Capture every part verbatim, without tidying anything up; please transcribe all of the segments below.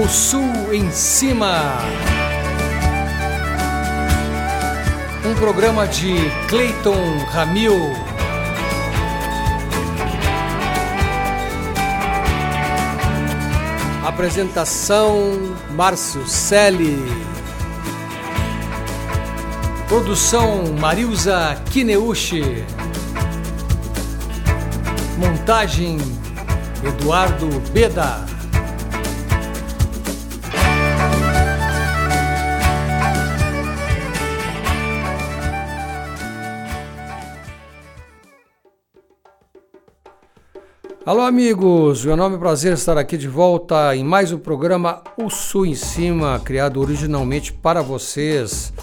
O Sul em Cima. Um programa de Cleiton Ramil. Apresentação Márcio Selle. Produção Marilza Kineuchi. Montagem Eduardo Beda. Alô amigos, meu nome é prazer estar aqui de volta em mais um programa O Sul em Cima, criado originalmente para vocês.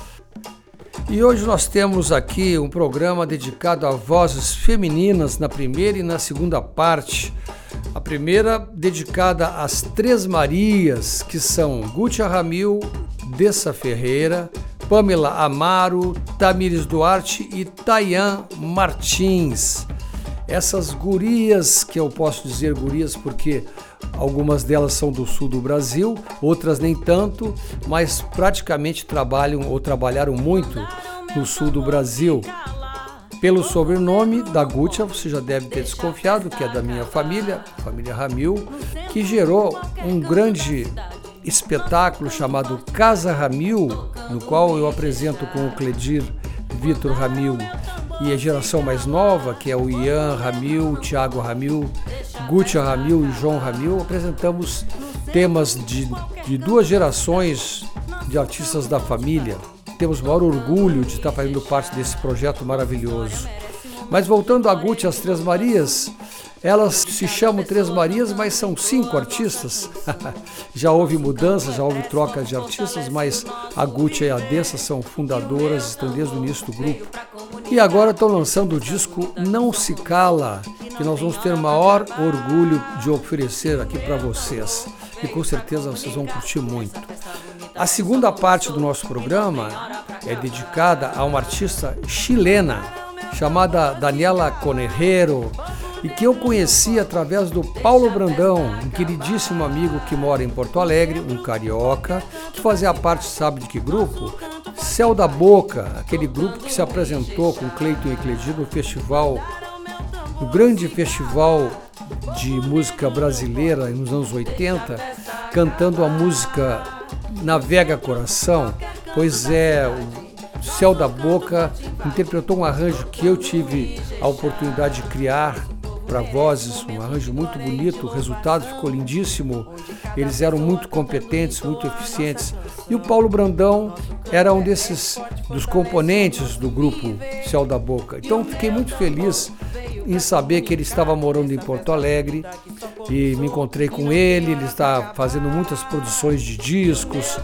E hoje nós temos aqui um programa dedicado a vozes femininas na primeira e na segunda parte. A primeira dedicada às Três Marias, que são Gútia Ramil, Dessa Ferreira, Pamela Amaro, Tamires Duarte e Tayan Martins. Essas gurias, que eu posso dizer gurias porque algumas delas são do sul do Brasil, outras nem tanto, mas praticamente trabalham ou trabalharam muito no sul do Brasil. Pelo sobrenome da Gútia, você já deve ter desconfiado que é da minha família, família Ramil, que gerou um grande espetáculo chamado Casa Ramil, no qual eu apresento com o Cledir Vitor Ramil e a geração mais nova, que é o Ian Ramil, Thiago Ramil, Gútia Ramil e João Ramil. Apresentamos temas de, de duas gerações de artistas da família. Temos o maior orgulho de estar fazendo parte desse projeto maravilhoso. Mas voltando a Gútia, as Três Marias, elas se chamam Três Marias, mas são cinco artistas. Já houve mudanças, já houve troca de artistas, mas a Gútia e a Dessa são fundadoras, estão desde o início do grupo. E agora estão lançando o disco Não Se Cala, que nós vamos ter o maior orgulho de oferecer aqui para vocês. E com certeza vocês vão curtir muito. A segunda parte do nosso programa é dedicada a uma artista chilena chamada Daniela Conejero, e que eu conheci através do Paulo Brandão, um queridíssimo amigo que mora em Porto Alegre, um carioca, que fazia parte, sabe de que grupo? Céu da Boca, aquele grupo que se apresentou com Cleiton e Cledir no festival, no grande festival de música brasileira nos anos oitenta, cantando a música Navega Coração. Pois é, o Céu da Boca interpretou um arranjo que eu tive a oportunidade de criar para vozes, um arranjo muito bonito, o resultado ficou lindíssimo, eles eram muito competentes, muito eficientes, e o Paulo Brandão era um desses, dos componentes do grupo Céu da Boca. Então fiquei muito feliz em saber que ele estava morando em Porto Alegre, e me encontrei com ele, ele está fazendo muitas produções de discos,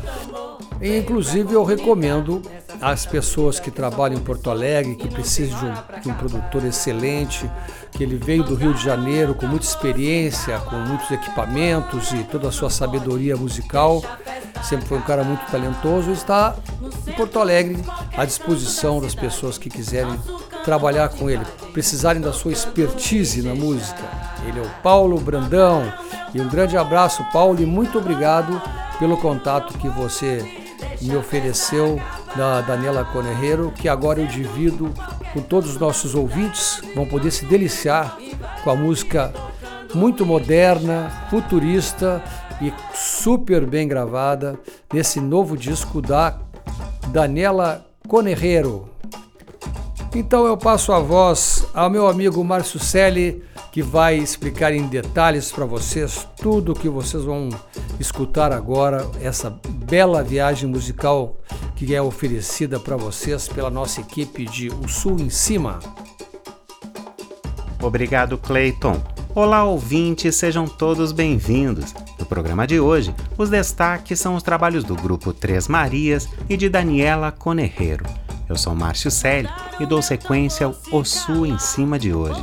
e inclusive eu recomendo às pessoas que trabalham em Porto Alegre, que precisam de um, de um produtor excelente, que ele veio do Rio de Janeiro com muita experiência, com muitos equipamentos e toda a sua sabedoria musical, sempre foi um cara muito talentoso, e está em Porto Alegre à disposição das pessoas que quiserem trabalhar com ele, precisarem da sua expertise na música. Ele é o Paulo Brandão, e um grande abraço, Paulo, e muito obrigado pelo contato que você me ofereceu da Daniela Conejero, que agora eu divido com todos os nossos ouvintes, vão poder se deliciar com a música muito moderna, futurista e super bem gravada nesse novo disco da Daniela Conejero. Então eu passo a voz ao meu amigo Márcio Selle, que vai explicar em detalhes para vocês tudo o que vocês vão escutar agora, essa bela viagem musical que é oferecida para vocês pela nossa equipe de O Sul em Cima. Obrigado, Cleiton. Olá, ouvintes, sejam todos bem-vindos. No programa de hoje, os destaques são os trabalhos do grupo Três Marias e de Daniela Conejero. Eu sou Márcio Selle e dou sequência ao O Sul em Cima de hoje.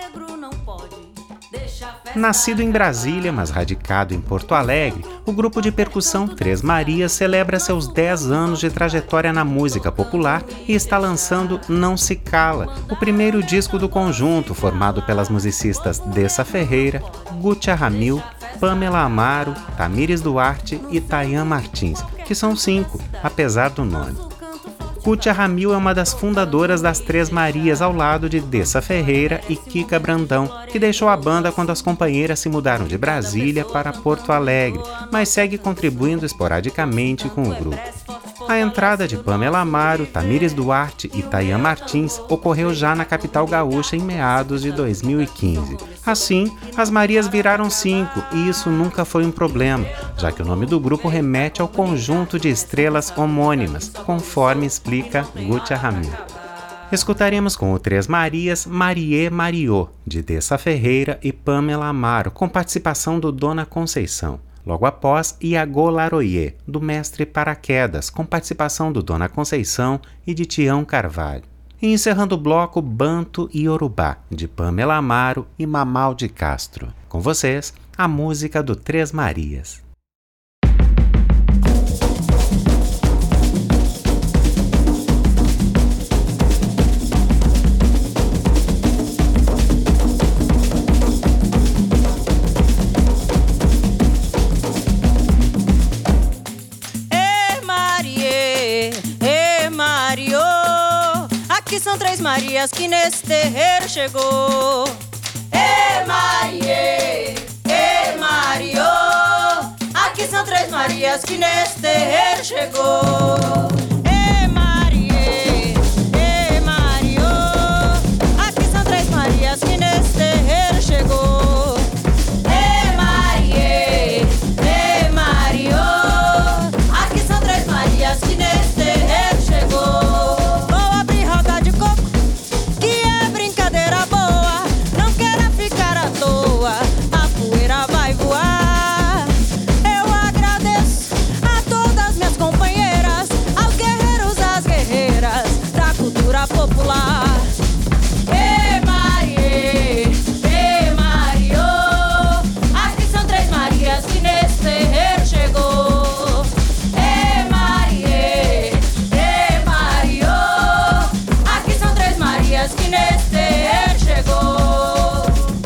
Nascido em Brasília, mas radicado em Porto Alegre, o grupo de percussão Três Marias celebra seus dez anos de trajetória na música popular e está lançando Não Se Cala, o primeiro disco do conjunto, formado pelas musicistas Dessa Ferreira, Gútia Ramil, Pamela Amaro, Tamires Duarte e Tayan Martins, que são cinco, apesar do nome. Cútia Ramil é uma das fundadoras das Três Marias, ao lado de Dessa Ferreira e Kika Brandão, que deixou a banda quando as companheiras se mudaram de Brasília para Porto Alegre, mas segue contribuindo esporadicamente com o grupo. A entrada de Pamela Amaro, Tamires Duarte e Tayan Martins ocorreu já na capital gaúcha em meados de dois mil e quinze. Assim, as Marias viraram cinco e isso nunca foi um problema, já que o nome do grupo remete ao conjunto de estrelas homônimas, conforme explica Cútia Ramil. Escutaremos com o Três Marias Marie Mariô, de Dessa Ferreira e Pamela Amaro, com participação do Dona Conceição. Logo após, Iagô Laroyer, do Mestre Paraquedas, com participação do Dona Conceição e de Tião Carvalho. E encerrando o bloco, Banto e Yorubá, de Pamela Amaro e Mamal de Castro. Com vocês, a música do Três Marias. São três Marias que nesse terreiro chegou. Ê Marie, ê Mariô, aqui são três Marias que nesse terreiro chegou. Ê Marie, ê Mariô, aqui são três Marias que nesse terreiro chegou. Ê Marie, ê Mariô, aqui são três Marias que nesse terreiro chegou. Popular. Ê Marie, ê Mariô, aqui são três Marias que nesse terreiro chegou. Ê Marie, ê Mariô, aqui são três Marias que nesse terreiro chegou.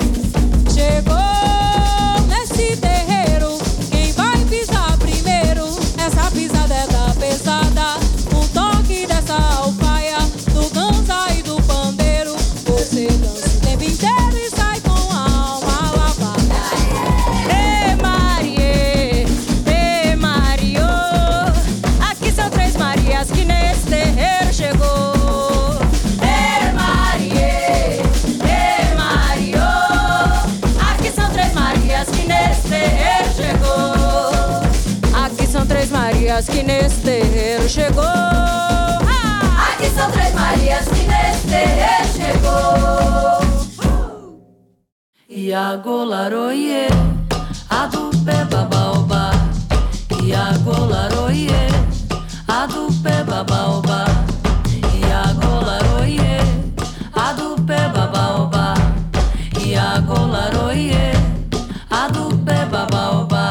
Chegou nesse terreiro, quem vai pisar primeiro? Essa pisada é da pesada, um toque dessa alfaia, do ganza e do pandeiro. Você dança o tempo inteiro e sai com a alma lavada. Ê Marie, ê Mariô, aqui são três Marias que nesse terreiro chegou. Ê Marie, ê Mariô, aqui são três Marias que nesse terreiro chegou. Aqui são três Marias que nesse terreiro chegou. Aqui são três Marias que nesse terreiro chegou. Iagô Laroyer, a do pé babaobá. Iagô Laroyer, a do pé babaobá. Iagô Laroyer, a do pé babaobá. Iagô Laroyer, a do pé babaobá.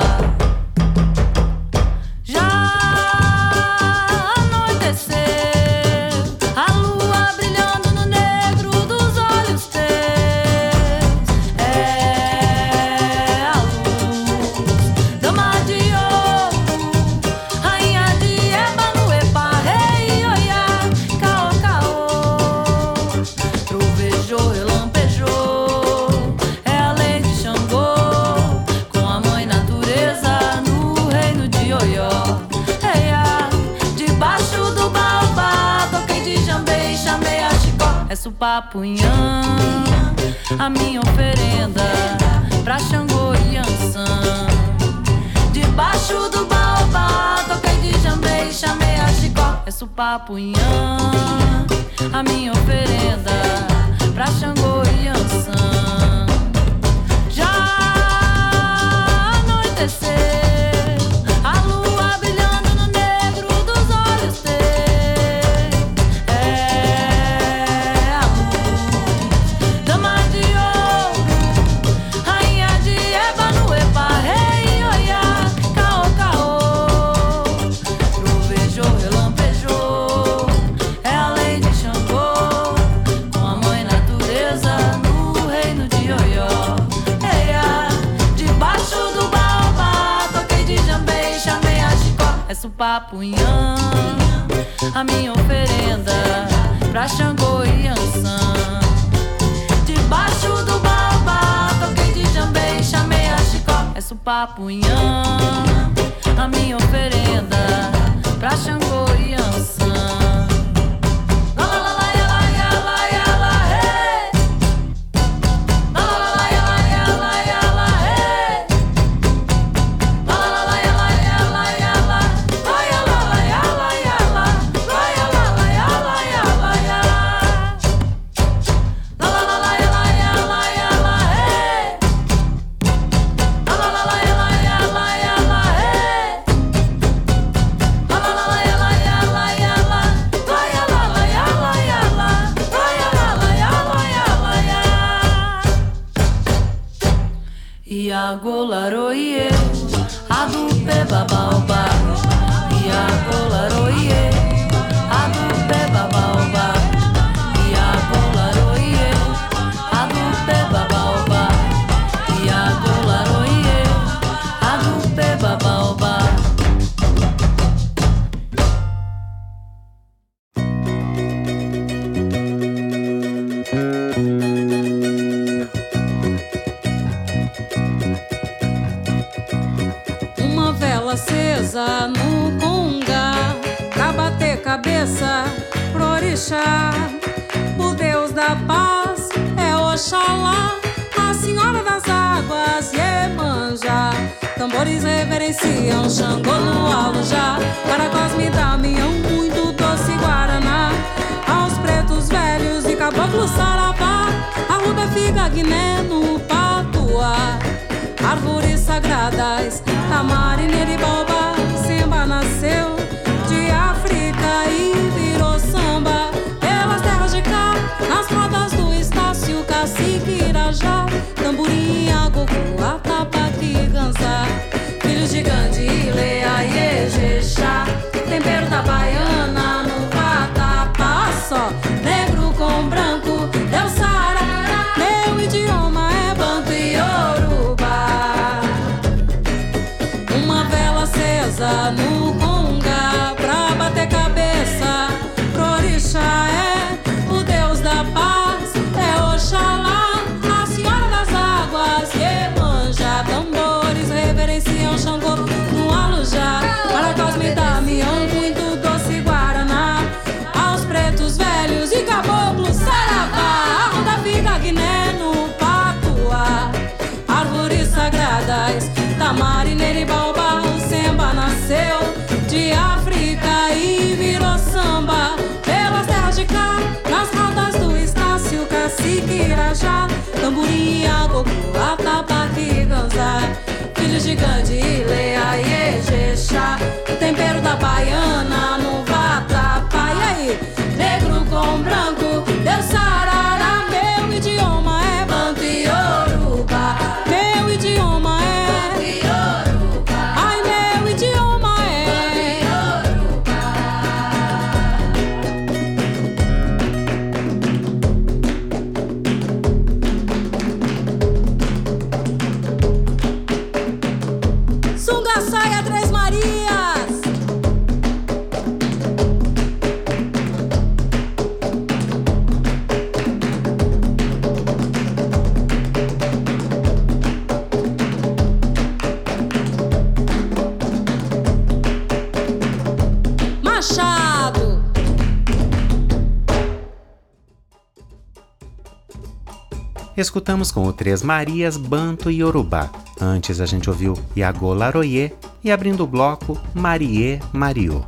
Papunhã, a minha oferenda pra Xangô e Ançã. Debaixo do baobá, toquei de jambê e chamei a Chicó. É Supapunhã, a minha oferenda pra Xangô e Ançã. Já anoiteceu, a lua brilhando no negro dos olhos teus. Papunhã, a minha oferenda pra Xangô e Ançã. Debaixo do baobá, toquei de jambê, chamei a Chicó. É Papunhã, a minha oferenda pra Xangô e Ançã. Iagolaroie, adupe babaoba. Iagolaroie, adupe babaoba. Iagolaroie, adupe babaoba. Iagolaroie, adupe babaoba. Acesa no conga, pra bater cabeça pro orixá. O Deus da paz é Oxalá, a Senhora das Águas, Iemanjá. Tambores reverenciam Xangô no Alujá. Caracós me dá mião, muito doce guaraná. Aos pretos velhos e caboclo saravá, arruda, figa, guiné no patuá. Árvores sagradas, tamarineira e baobá. Semba nasceu de África e virou samba pelas terras de cá, nas rodas do Estácio, Cacique, Irajá, tamborim, agogô, atabaque, ganzá. Filhos de Gandhi, Leia e Ejexá, tempero da baiana no vatapá. Só negro com branco, Deus sarará. Meu idioma é banto e Yorubá. Uma vela acesa no conga, pra bater cabeça pro orixá. É o Deus da paz, é Oxalá, a Senhora das Águas, Iemanjá. Tambores reverenciam Xangô no Alujá. Maracós me dá mião, muito doce guaraná. Aos pretos velhos e caboclo saravá, arruda, figa, guiné no patuá. Árvores sagradas, tamarineira e baobá. Semba nasceu de África e virou samba pelas terras de cá, nas rodas do Estácio, Cacique, Irajá, tamborim, agogô, atabaque, ganzá. Filhos de Gandhi, Leia e Ejexá, tempero da baiana no vatapá. E aí, negro com branco, Deus sarará. Meu idioma é banto e Yorubá. Meu idioma é banto e Yorubá. Ai, meu idioma é banto e Yorubá. Sunga, saia, Três Marias. Machado. Escutamos com o Três Marias, Banto e Yorubá. Antes a gente ouviu Iagolaroie e, abrindo o bloco, Marie Mariô.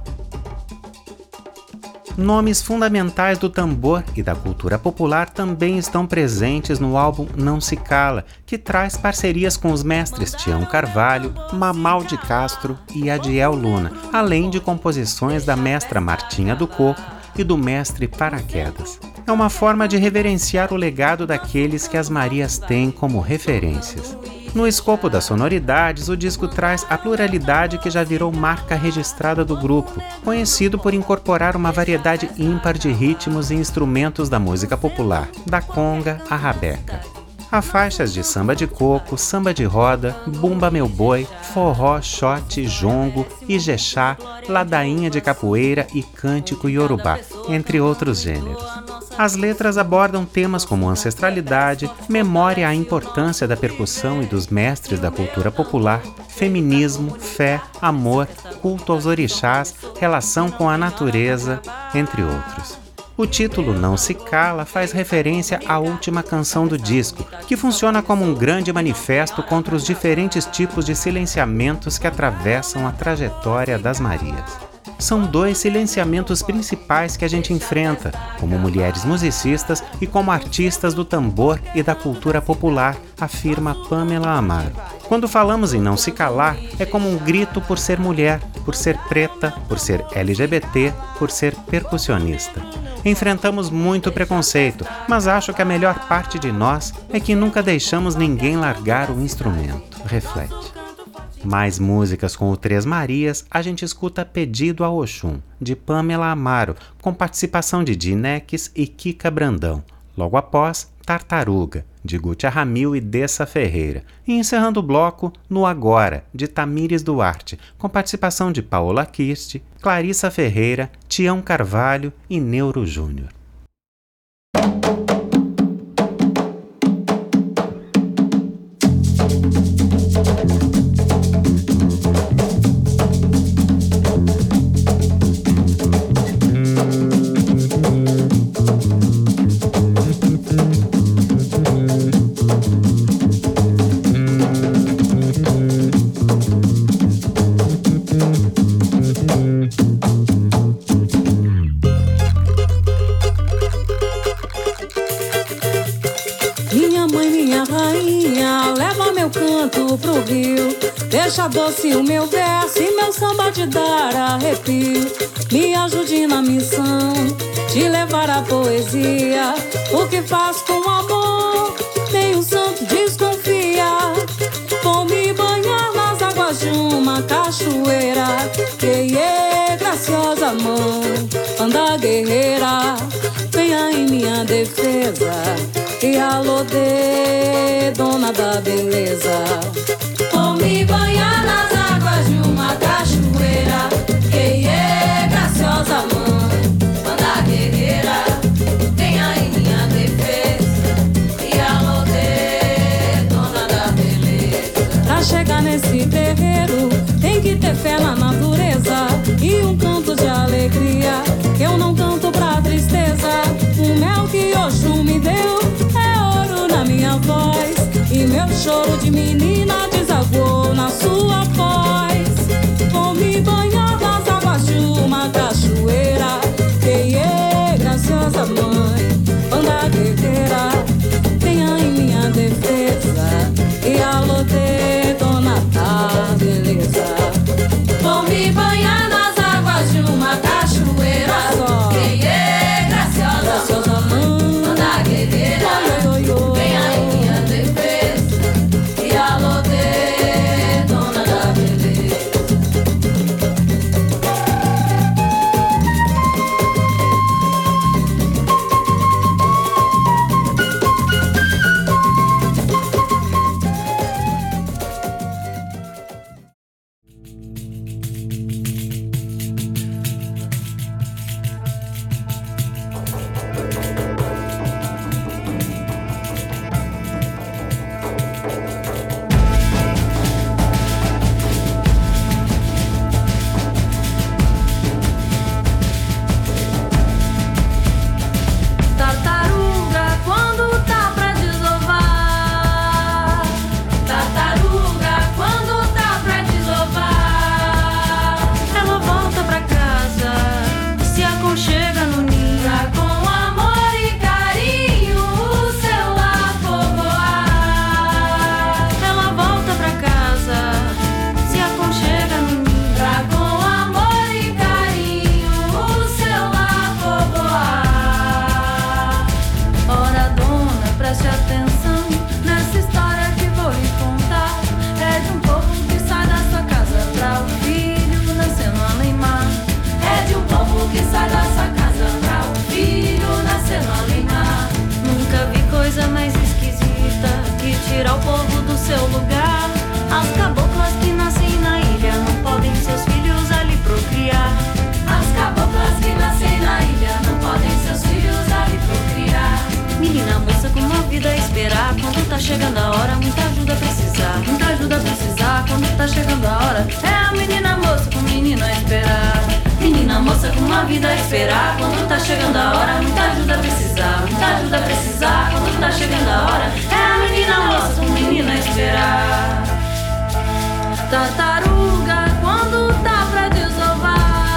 Nomes fundamentais do tambor e da cultura popular também estão presentes no álbum Não Se Cala, que traz parcerias com os mestres Tião Carvalho, Mamal de Castro e Adiel Luna, além de composições da mestra Martinha do Coco e do mestre Paraquedas. É uma forma de reverenciar o legado daqueles que as Marias têm como referências. No escopo das sonoridades, o disco traz a pluralidade que já virou marca registrada do grupo, conhecido por incorporar uma variedade ímpar de ritmos e instrumentos da música popular, da conga à rabeca. Há faixas de samba de coco, samba de roda, bumba meu boi, forró, xote, jongo, ijexá, ladainha de capoeira e cântico iorubá, entre outros gêneros. As letras abordam temas como ancestralidade, memória à importância da percussão e dos mestres da cultura popular, feminismo, fé, amor, culto aos orixás, relação com a natureza, entre outros. O título Não Se Cala faz referência à última canção do disco, que funciona como um grande manifesto contra os diferentes tipos de silenciamentos que atravessam a trajetória das Marias. São dois silenciamentos principais que a gente enfrenta, como mulheres musicistas e como artistas do tambor e da cultura popular, afirma Pamela Amaro. Quando falamos em não se calar, é como um grito por ser mulher, por ser preta, por ser L G B T, por ser percussionista. Enfrentamos muito preconceito, mas acho que a melhor parte de nós é que nunca deixamos ninguém largar o instrumento, reflete. Mais músicas com o Três Marias, a gente escuta Pedido a Oxum, de Pamela Amaro, com participação de Dinex e Kika Brandão. Logo após, Tartaruga, de Gutia Ramil e Dessa Ferreira. E encerrando o bloco, No Agora, de Tamires Duarte, com participação de Paola Kirst, Clarissa Ferreira, Tião Carvalho e Neuro Júnior. Deixa doce o meu verso e meu samba te dar arrepio. Me ajude na missão de levar a poesia. O que faz com amor, nem o santo desconfia. Vou me banhar nas águas de uma cachoeira. Que é graciosa mão, anda guerreira. Venha em minha defesa e alô de dona da beleza. Vou me banhar nas águas de uma cachoeira. Quem é graciosa mãe, anda guerreira. Venha em minha defesa e alô de dona da beleza. Pra chegar nesse terreiro tem que ter fé na natureza e um canto de alegria, que eu não canto pra tristeza. O mel que Oxum me deu é ouro na minha voz, e meu choro de menina desaguou na sua voz. Vou me banhar nas águas de uma cachoeira. Quem é graciosa mãe, anda guerreira. Venha em minha defesa e alô de dona da beleza. Vou me banhar nas águas de uma cachoeira. Quem é graciosa, graciosa mãe, anda guerreira. Venha em minha defesa e alô de a vida a esperar quando tá chegando a hora. Muita ajuda a precisar, muita ajuda a precisar quando tá chegando a hora. É a menina moça com menina a esperar. Tartaruga quando tá pra desovar.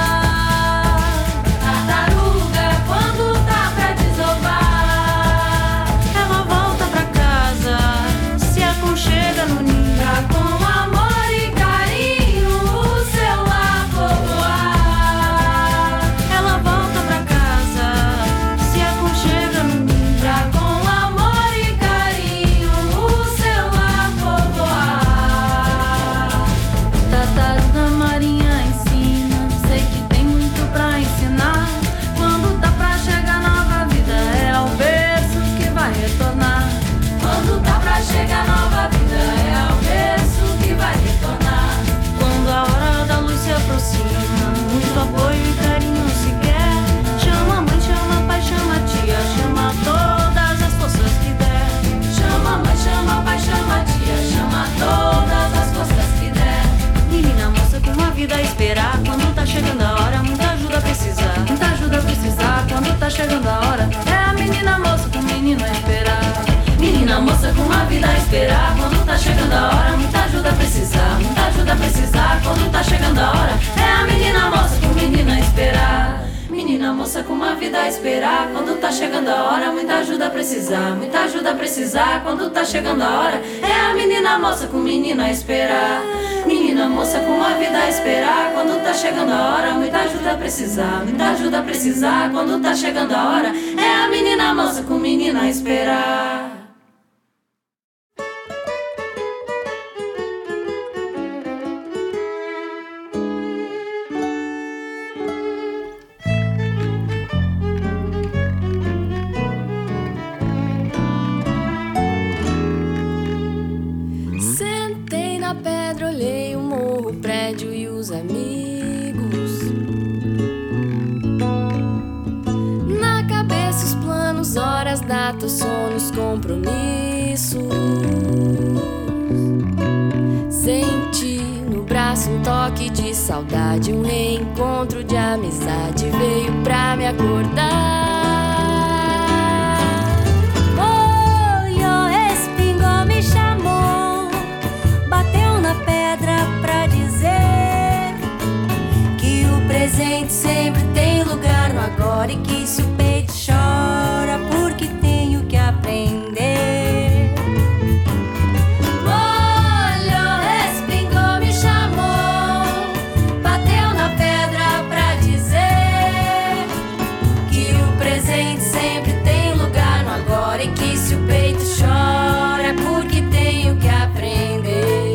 Tartaruga quando tá pra desovar. Ela volta pra casa, se aconchega no ninho. Com amor e carinho o seu lar povoar. Ela volta pra casa, se aconchega no ninho. Pra com amor e carinho o seu lar povoar. Tartaruga marinha ensina, sei que tem muito pra ensinar. Quando tá pra chegar nova vida, é ao berço que vai retornar. Quando tá pra chegar nova vida, é ao berço que vai retornar. Quando a hora da luz se aproxima, muito apoio e carinho se quer. Chama a mãe, chama pai, chama tia, chama todas as forças que der. Chama a mãe, chama pai, chama tia, chama todas as forças que der. Menina moça com uma vida a esperar quando tá chegando a hora. Muita ajuda a precisar, muita ajuda a precisar quando tá chegando a hora. É a menina moça com o menino a esperar. Menina moça com uma vida a esperar quando tá chegando a hora. Muita ajuda a precisar, muita ajuda a precisar quando tá chegando a hora. É a menina moça com o menino a esperar. Menina moça com uma vida a esperar quando tá chegando a hora. Muita ajuda a precisar, muita ajuda a precisar quando tá chegando a hora. É a menina moça com o menino a esperar. Menina moça com uma vida a esperar quando tá chegando a hora. Muita ajuda a precisar, muita ajuda a precisar quando tá chegando a hora. É a menina moça com o menino a esperar. Datas, sonhos, compromissos. Senti no braço um toque de saudade. Um reencontro de amizade veio pra me acordar. Olhou, respingou, me chamou. Bateu na pedra pra dizer que o presente sempre tem lugar no agora. E que se o peito chora porque tenho que aprender. Olhou, respingou, me chamou. Bateu na pedra pra dizer que o presente sempre tem lugar no agora. E que se o peito chora porque tenho que aprender.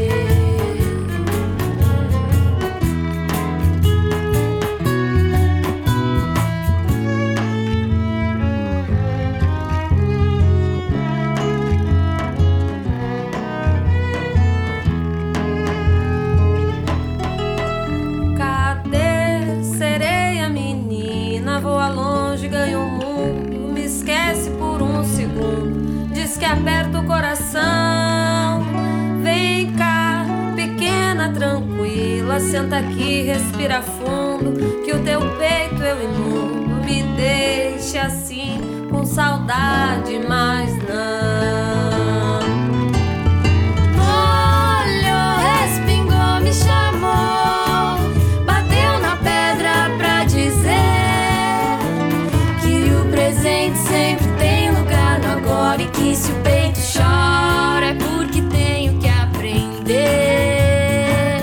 Que aperta o coração. Vem cá, pequena, tranquila. Senta aqui, respira fundo. Que o teu peito eu inundo. Me deixe assim, com saudade, mas não. Olhou, respingou, me chamou. Bateu na pedra pra dizer que o presente sempre tem lugar no agora. E que se o peito chora é porque tenho que aprender.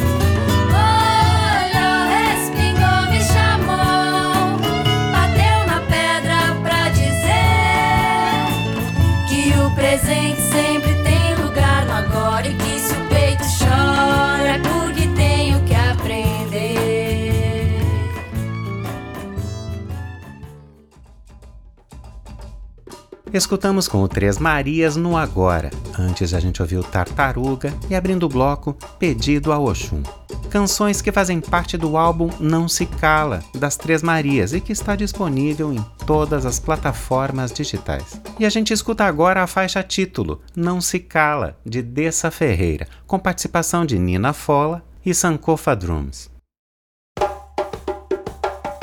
Olhou, respingou, me chamou. Bateu na pedra pra dizer que o presente sempre tem lugar no agora. E que se o peito chora é porque tenho que aprender. Escutamos com o Três Marias no Agora. Antes a gente ouviu Tartaruga e, abrindo o bloco, Pedido a Oxum. Canções que fazem parte do álbum Não Se Cala, das Três Marias, e que está disponível em todas as plataformas digitais. E a gente escuta agora a faixa título, Não Se Cala, de Dessa Ferreira, com participação de Nina Fola e Sankofa Drums.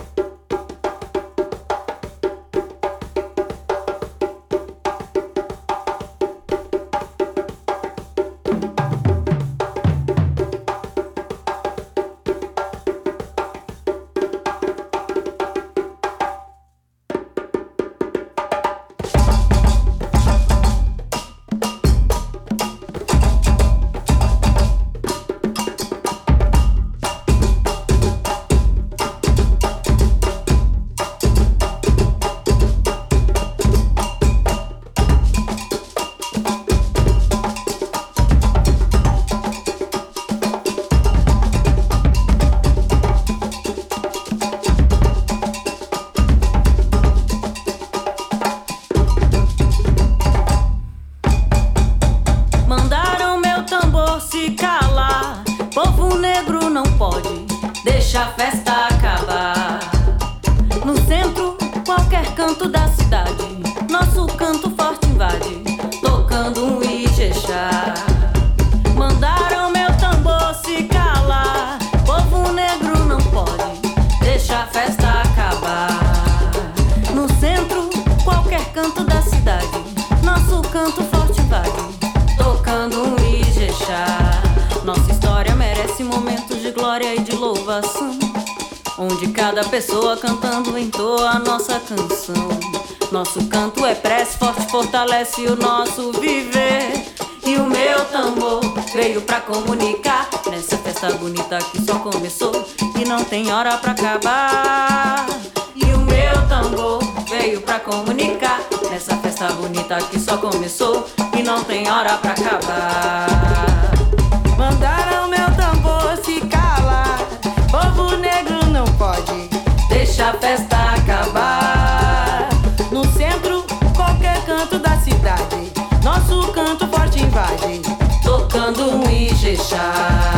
deixa a festa acabar. No centro, qualquer canto da cidade, nosso canto forte invade, tocando um Ijexá. Mandaram meu tambor se calar, povo negro não pode, deixa a festa acabar. No centro, qualquer canto da cidade, nosso canto forte invade, tocando um Ijexá. Nossa história merece momentos de glória e de louvação, onde cada pessoa cantando entoa a nossa canção. Nosso canto é prece, forte, fortalece o nosso viver. E o meu tambor veio pra comunicar nessa festa bonita que só começou e não tem hora pra acabar. E o meu tambor veio pra comunicar nessa festa bonita que só começou e não tem hora pra acabar. Mandaram meu tambor se calar, povo negro não pode, deixa a festa acabar. No centro, qualquer canto da cidade, nosso canto forte invade, tocando um Ijexá.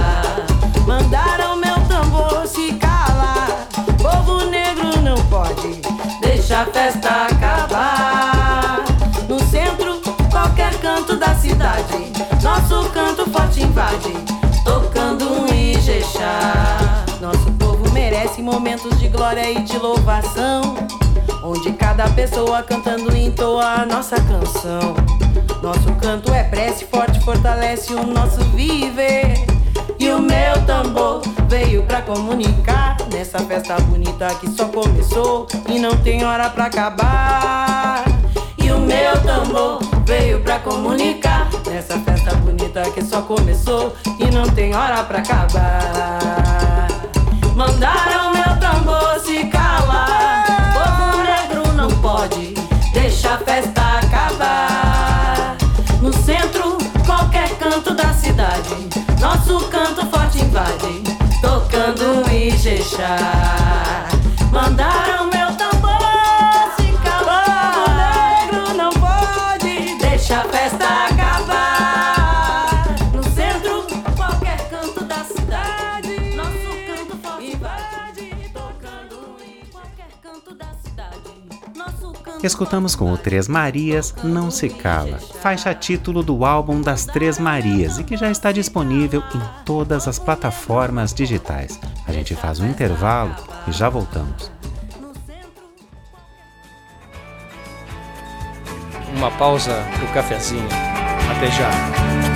Mandaram meu tambor se calar, povo negro não pode, deixa a festa acabar. No centro, qualquer canto da cidade, nosso canto forte invade, tocando um Ijexá. Nosso povo merece momentos de glória e de louvação, onde cada pessoa cantando entoa a nossa canção. Nosso canto é prece, forte, fortalece o nosso viver. E o meu tambor veio pra comunicar nessa festa bonita que só começou e não tem hora pra acabar. E o meu tambor veio pra comunicar nessa festa bonita que só começou e não tem hora pra acabar. Mandaram meu tambor se calar, povo negro não pode, deixa a festa acabar. No centro, qualquer canto da cidade, nosso canto forte invade, tocando um Ijexá. Mandaram meu tambor se calar, povo negro não pode, deixa a festa acabar. No centro, qualquer canto da cidade, nosso canto forte invade, tocando em qualquer canto da cidade, nosso canto. Escutamos com o Três Marias, Não Se Cala, faixa título do álbum das Três Marias e que já está disponível em todas as plataformas digitais. A gente faz um intervalo e já voltamos. Uma pausa pro cafezinho. Até já.